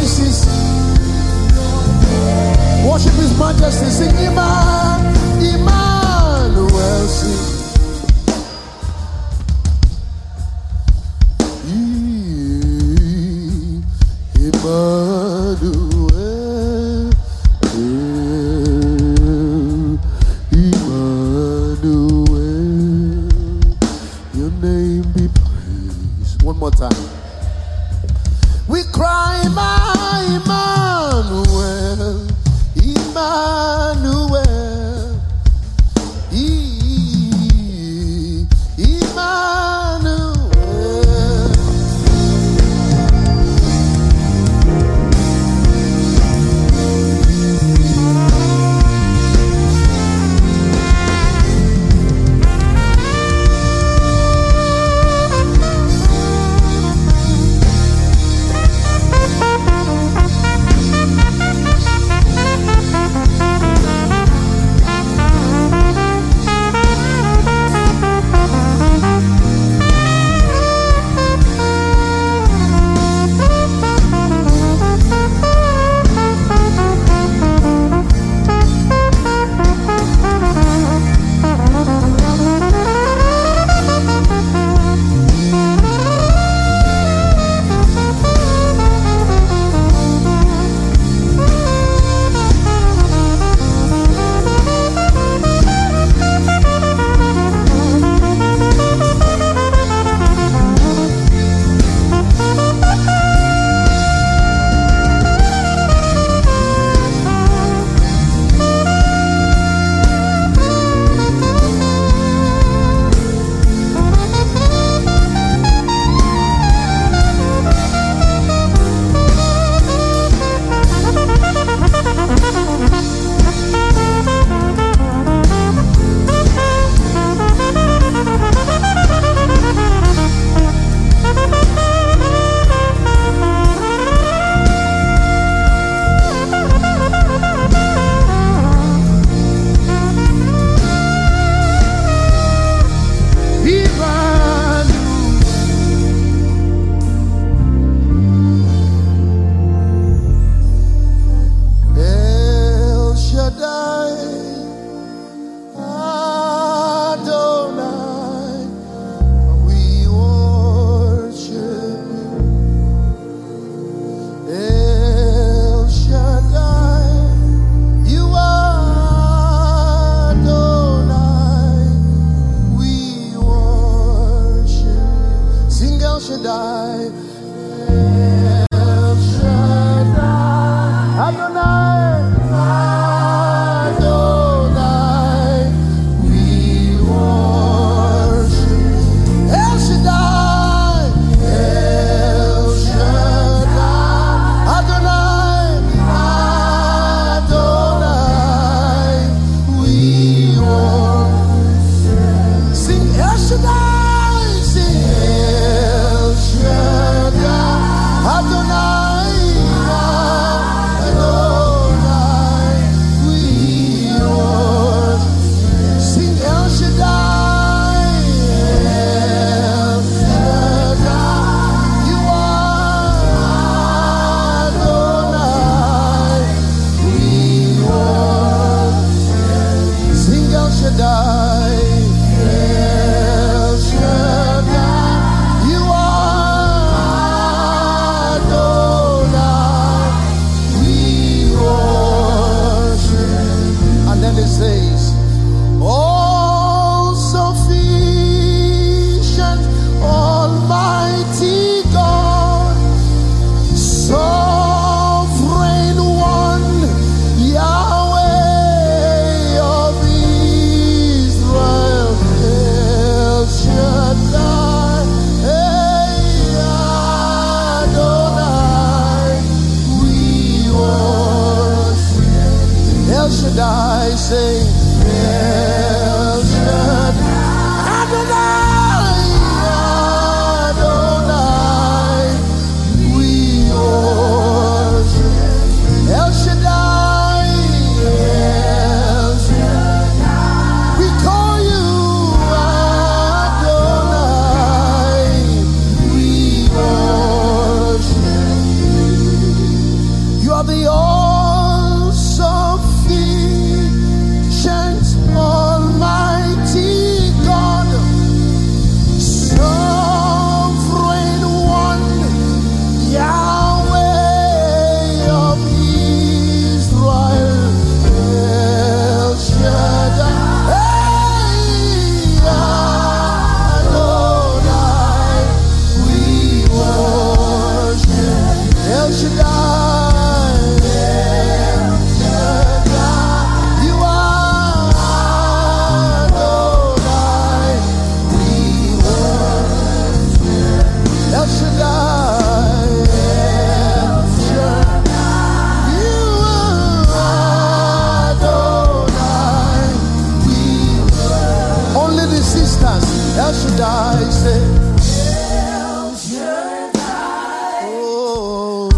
praises. Worship His Majesty. Sing Emmanuel. Sing. Emmanuel. Emmanuel. Your name be praised. One more time. We cry, Emmanuel, Emmanuel, Emmanuel. are the all sufficient, Almighty God, Sovereign One, Yahweh of Israel, El Shaddai, Adonai, we worship El Shaddai, El Shaddai, you are Adonai, we worship El Shaddai, El Shaddai, you are Adonai, we worship. Only the sisters, El Shaddai, say El Shaddai, oh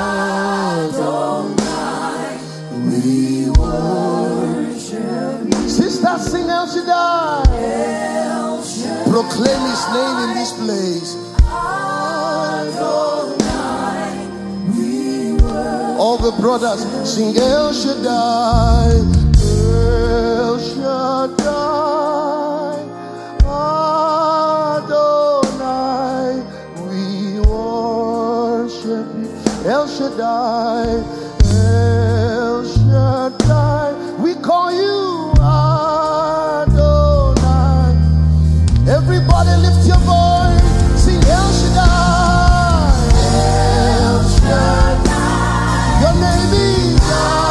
Adonai, we worship. Sisters, sing El Shaddai. El Shaddai. Proclaim his name in this place. Adonai, we worship. All the brothers sing El Shaddai, El Shaddai, Adonai, we worship you. El Shaddai, El Shaddai, we call you Adonai. Everybody lift your voice, sing El Shaddai, El Shaddai, your name is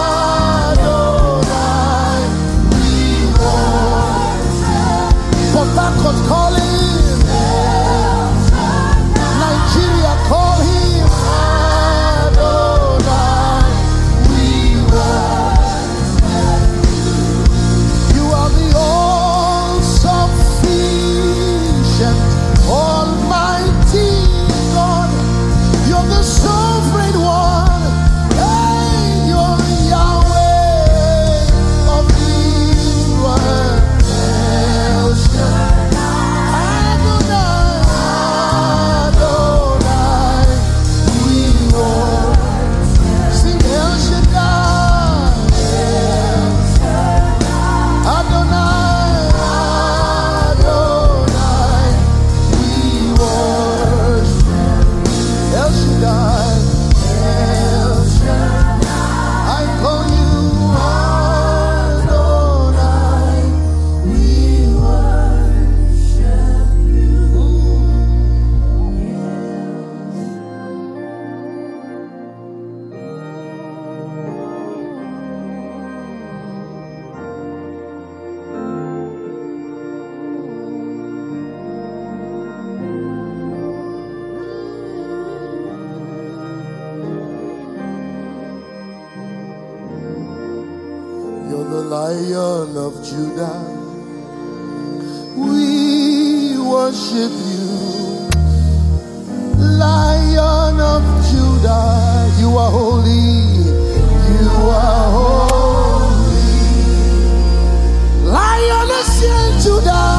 Adonai, we worship. Port Harcourt, call him El Shaddai. Nigeria, call him Adonai, we worship. You are the all sufficient, Almighty God. You're the sovereign one. Hey, you're Yahweh of Israel. El Shaddai, Adonai, Adonai, we worship. Sing El Shaddai, El Shaddai, Adonai, Adonai, we worship. El Shaddai, El Shaddai, I call you Adonai, we worship you. You're the Lion of Judah. We worship you. Lion of Judah, you are holy. You are holy. Lion of Judah,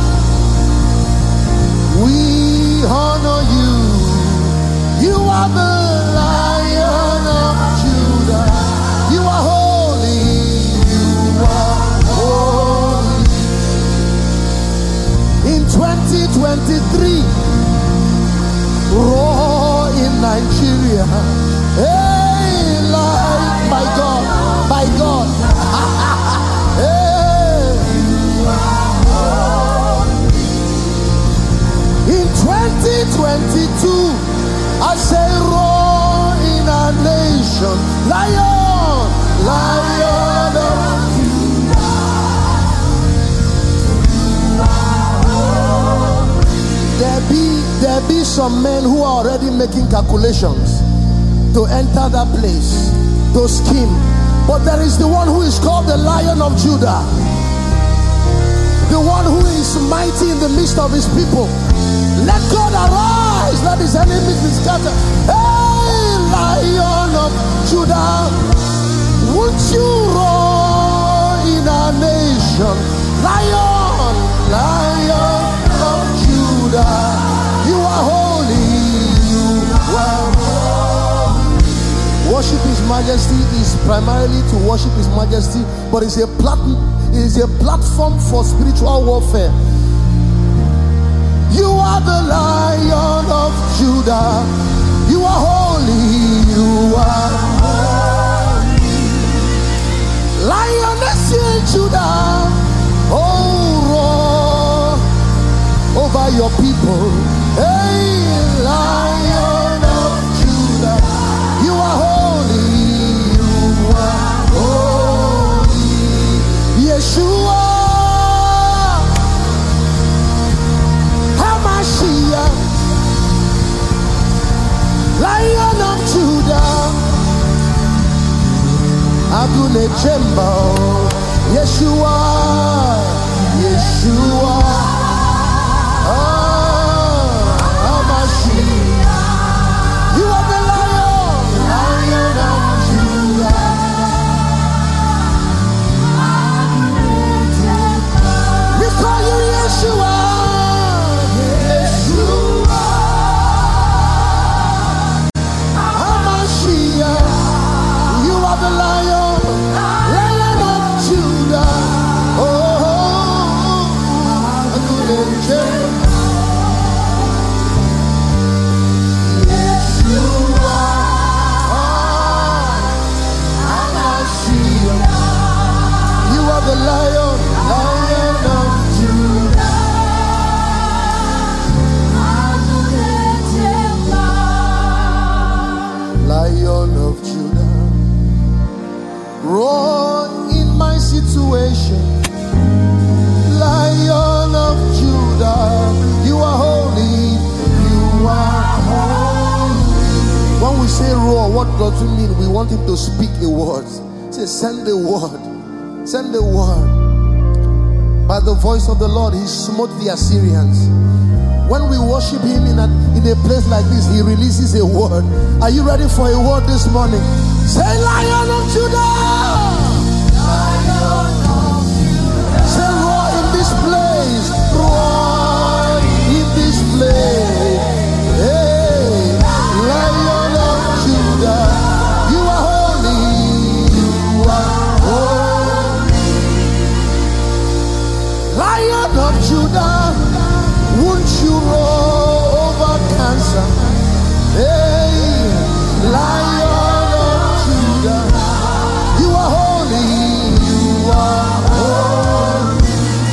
we honor you. You are the Lion of Judah. You are holy. You are holy. In 2023, roar in Nigeria. Hey, light, my God, my God. Hey. In 2022, I say roar in our nation. Lion, Lion of There be some men who are already making calculations to enter that place, to scheme. But there is the one who is called the Lion of Judah, the one who is mighty in the midst of his people. Let God arise, let his enemies be scattered. Hey, Lion of Judah, won't you roar in our nation? Lion, Lion of Judah, you are holy, you are holy. worship His Majesty is primarily to worship His Majesty, but it's a platform for spiritual warfare. You are the Lion of Judah. You are holy. You are holy. Lioness in Judah. Oh, roar over your people. Hey, Lion of Judah. You are holy. You are holy. Yeshua. Lion of Judah, Adonai Jemba, Yeshua, Yeshua, Hamashiach. You are the Lion, Lion of Judah. We call you Yeshua. What does it mean? We want Him to speak a word. Say, send the word. Send the word. By the voice of the Lord, He smote the Assyrians. When we worship Him in a place like this, He releases a word. Are you ready for a word this morning? Say, Lion of Judah. Lion of Judah. Say, roar in this place. Roar in this place. Hey, Lion of Judah. You are holy. You are holy. Lion of Judah. Won't you roll over cancer? Hey, Lion of Judah. You are holy. You are holy.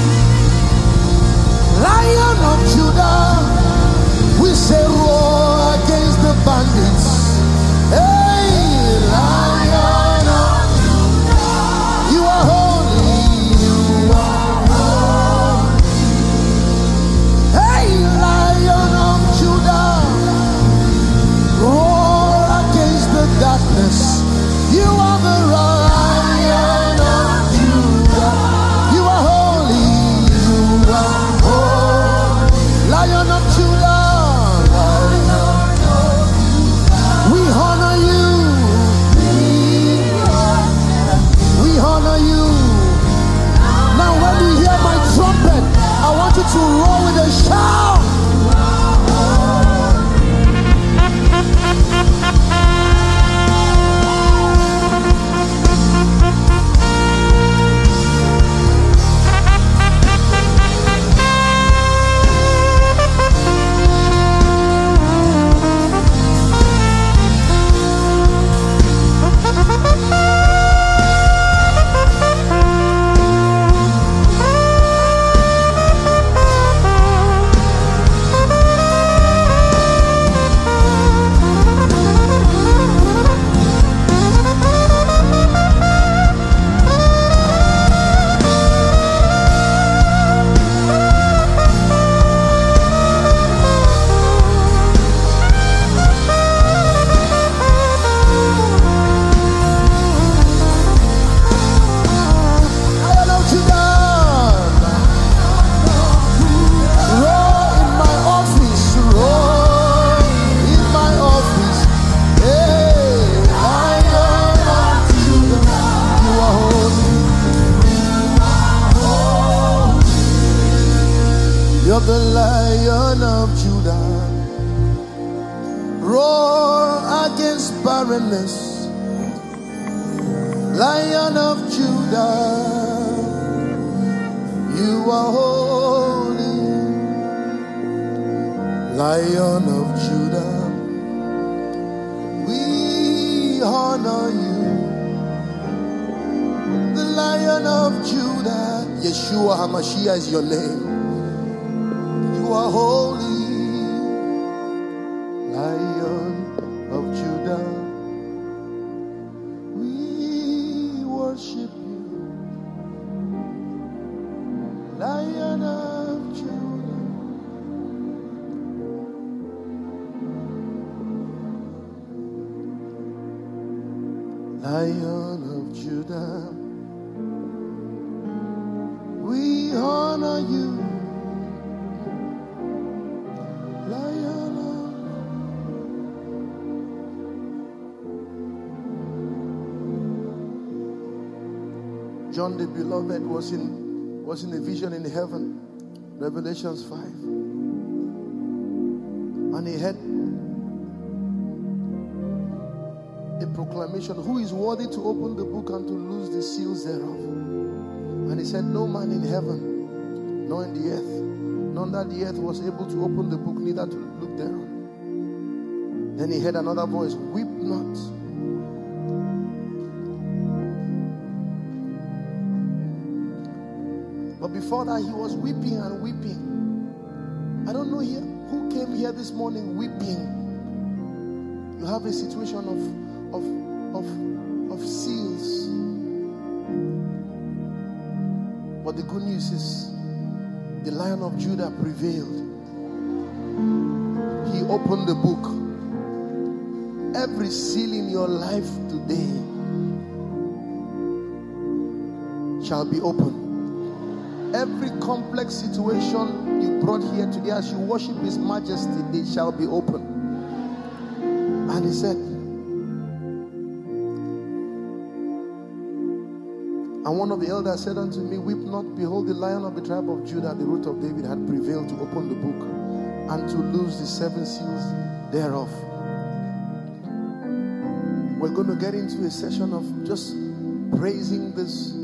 Lion of Judah. We say roar against the bandits. Hey, Lion of Judah. You are holy. You are holy. Hey, Lion of Judah. Roar against the darkness. You are the Lion of Judah. You are holy. You are holy. Lion of Judah. We honor you. We honor you. Now when you hear my trumpet, I want you to roar with a shout. You're the Lion of Judah. Roar against barrenness. Lion of Judah, you are holy. Lion of Judah, we honor you. The Lion of Judah, Yeshua HaMashiach is your name. You are holy. Lion of Judah, we worship you. Lion of Judah, Lion of Judah, we honor you. Lion of John the Beloved was in a vision in heaven, Revelations 5, and he had a proclamation, who is worthy to open the book and to loose the seals thereof? And he said, no man in heaven, nor in the earth, nor under the earth was able to open the book, neither to look thereon. Then he heard another voice, weep not. But before that, he was weeping and weeping. I don't know here who came here this morning weeping. You have a situation of seals. But the good news is the Lion of Judah prevailed. He opened the book. Every seal in your life today shall be opened. Every complex situation you brought here today, as you worship His Majesty, they shall be opened. And he said, and one of the elders said unto me, weep not, behold, the Lion of the tribe of Judah, the root of David, had prevailed to open the book and to loose the 7 seals thereof. We're going to get into a session of just praising this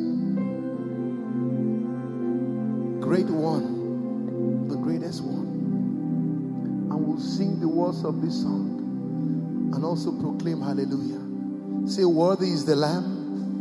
great one, the greatest one. And we'll sing the words of this song and also proclaim hallelujah. Say, worthy is the Lamb.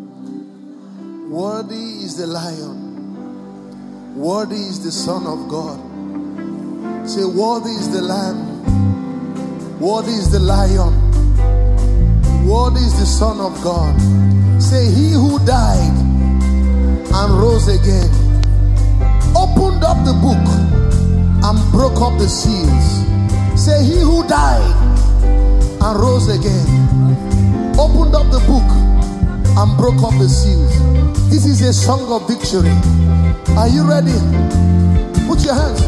Worthy is the Lion. Worthy is the Son of God. Say, worthy is the Lamb. Worthy is the Lion. Worthy is the Son of God. Say, He who died and rose again, opened up the book and broke up the seals. Say, He who died and rose again, opened up the book and broke up the seals. This is a song of victory. Are you ready? Put your hands.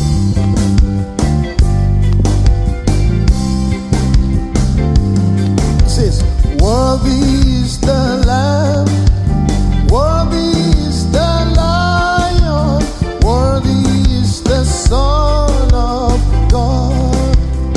It says, worthy is the Lamb, worthy is the Lion, worthy is the Son of God,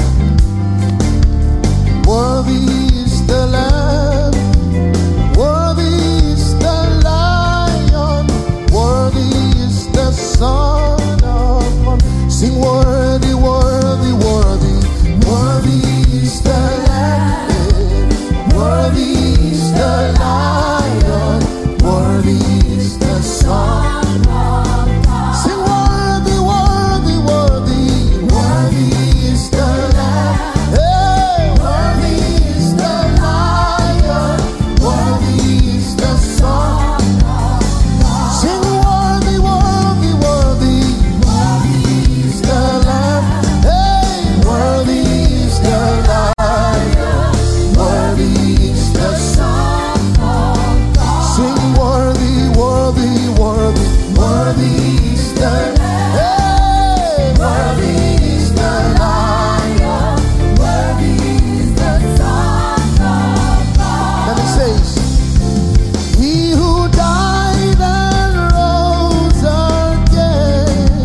worthy is the Lamb, worthy is the Lion, worthy is the Son of God. Sing, worthy, worthy, worthy, worthy is the Lamb, worthy is the Lion, worthy is the Son of God. Sing, worthy, worthy, worthy, worthy is the Lamb, hey, worthy is the Lion, worthy is the Son of God. Sing, worthy, worthy, worthy, worthy is the Lamb, hey, worthy is the Lion, worthy is the Son of God. Sing, worthy, worthy, worthy, worthy is the Lamb, hey, worthy is the Lion, worthy is the Son of God. Then it says, He who died and rose again,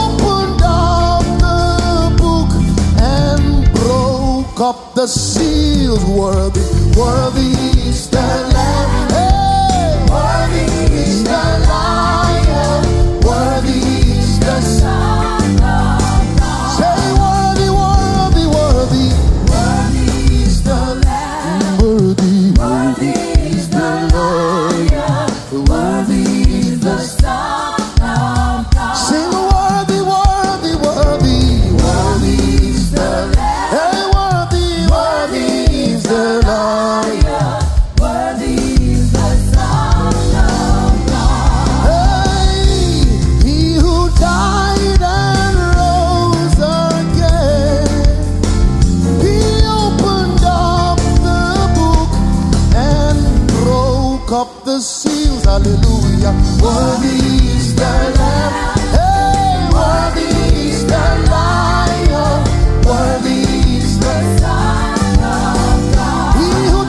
opened up the book and broke up the seal. seals. Worthy, worthy is the Lamb. Hey, worthy is the Lion. Worthy is the Son of God. Say worthy, worthy, worthy. Worthy is the Lamb. Worthy, worthy is the Lion. Worthy is the Son of God. Sing worthy, worthy, worthy. Worthy is the Lamb. Hey, worthy, worthy is the Lion. Worthy is the Son of God. Hey, he who died and rose again, he opened up the book and broke up the seals. Hallelujah. Worthy is the Lamb. Hey, worthy is the Lion. Worthy is the Son of God. He who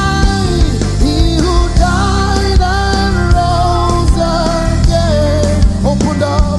died and rose again, opened up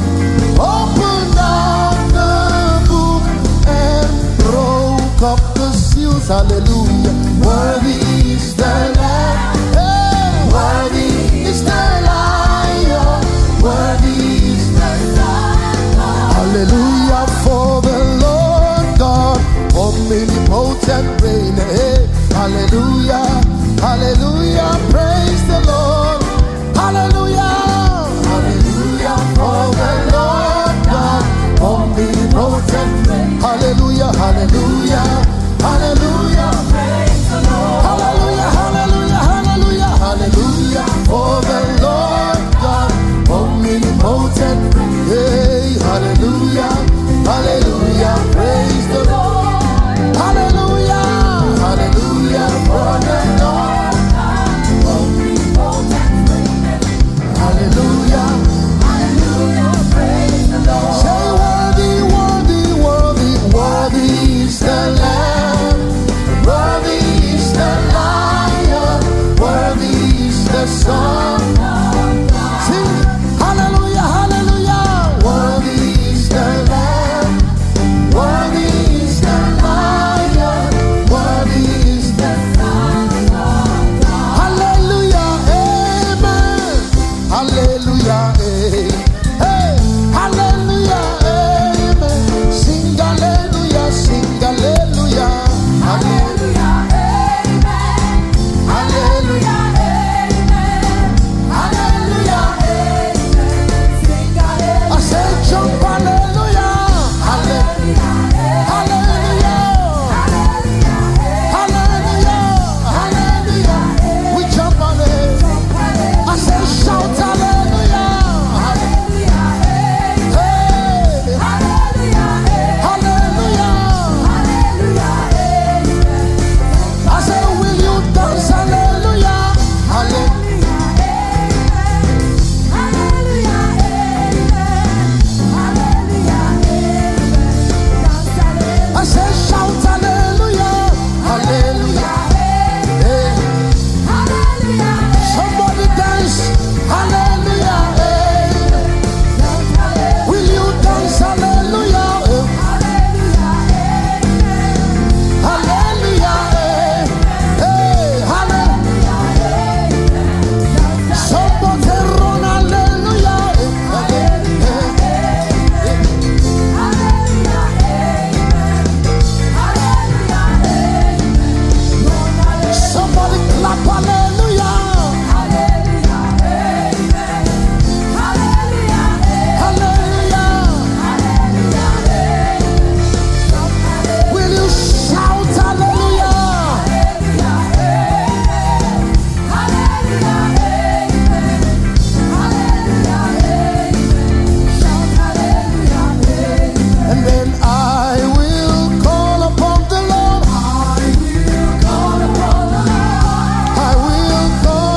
the book and broke up the seals. Hallelujah. Worthy is the Lamb. Hey, worthy is the Lion. Worthy is the Son of God. Hallelujah for the Lord God, omnipotent reign. Hey, hallelujah, hallelujah, praise the Lord. Hallelujah, hallelujah for the Lord God, omnipotent reign. Hallelujah, hallelujah, hallelujah, praise the Lord. Hallelujah, hallelujah, hallelujah, hallelujah for the Lord God, omnipotent reign. Hey, hallelujah, hallelujah, praise the Lord. Hallelujah, hallelujah for the Lord God, omnipotent reign. Hallelujah, hallelujah, praise the Lord. Say worthy, worthy, worthy, worthy is the Lamb. Worthy is the Lion. Worthy is the Son of God. Sing hallelujah, hallelujah. Worthy is the Lamb. Worthy is the Lion. Worthy is the Son of God. Hallelujah, amen. Hallelujah, amen. Hey, hallelujah, amen. Sing hallelujah, sing hallelujah. Hallelujah, amen. Hallelujah, amen. Hallelujah, amen. Sing hallelujah. I say jump hallelujah. Hallelujah, hallelujah. Hallelujah, hallelujah. We jump on it. I say shout hallelujah. Hallelujah, hey. Hallelujah, hallelujah. I say will you dance hallelujah. Hallelujah, I say shout hallelujah. Hallelujah, hey. Somebody dance hallelujah, hey. Will you dance hallelujah? Hallelujah, hey. Hey, hallelujah. Somebody run hallelujah, hey. Somebody clap hallelujah. Hallelujah. Will you shout hallelujah? And then I will call upon the Lord. I will call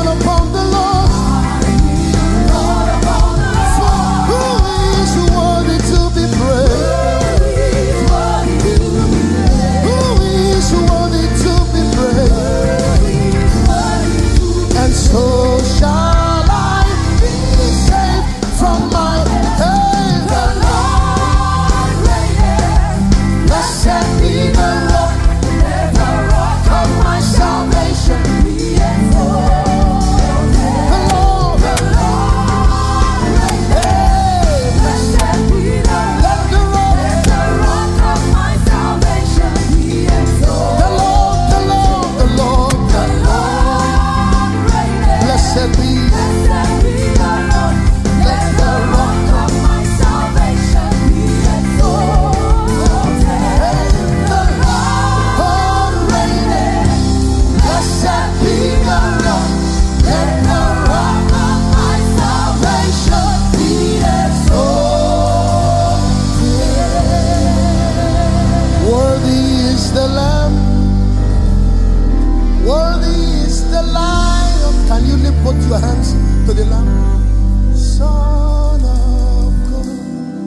your hands to the Lamb. Son of God.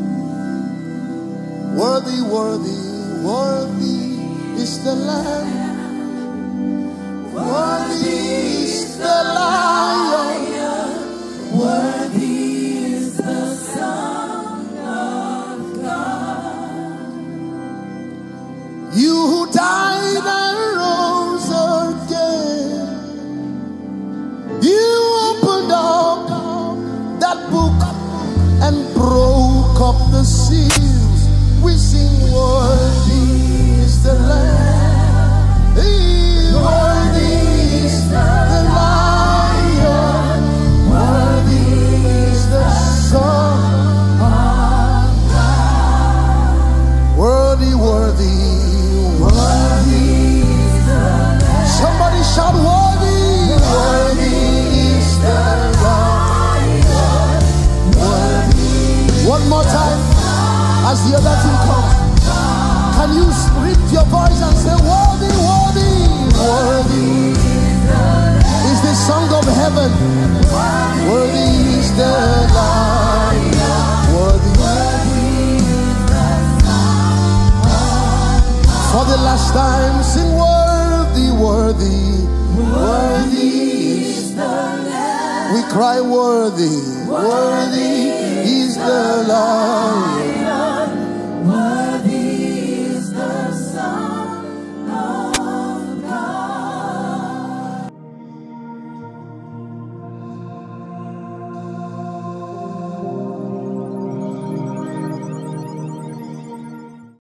Worthy, worthy, worthy is the Lamb. Worthy is the Lion. Worthy is the Son of God. You who died and rose again. You opened up that book and broke up the seals. We sing, worthy is the Lamb. Worthy is the Lion. Worthy is the Son of God. Worthy, worthy, worthy is the Lamb. Somebody shout, worthy, worthy is the Lion. Worthy. One more time, as the other team comes. Can you lift your voice and say, worthy, worthy, worthy is the song of heaven. Worthy is the Lion. Worthy. For the last time, sing worthy, worthy, worthy is the Lamb. We cry worthy, worthy is the Lion.